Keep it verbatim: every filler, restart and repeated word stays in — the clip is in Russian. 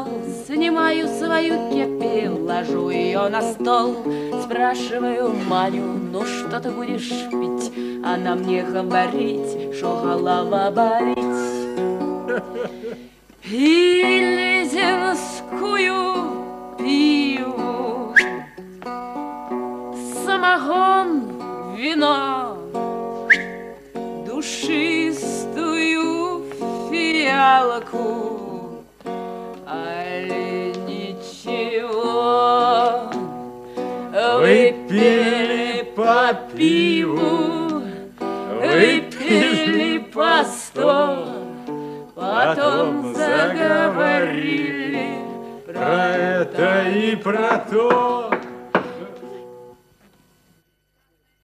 ушел. Снимаю свою кепи, ложу ее на стол. Спрашиваю Маню, ну что ты будешь пить? Она мне говорит, что голова болит. Или земскую пиву, самогон, вино, душистую фиалку, али ничего. Выпили по пиву, выпили по сто, потом заговорили про это и про то.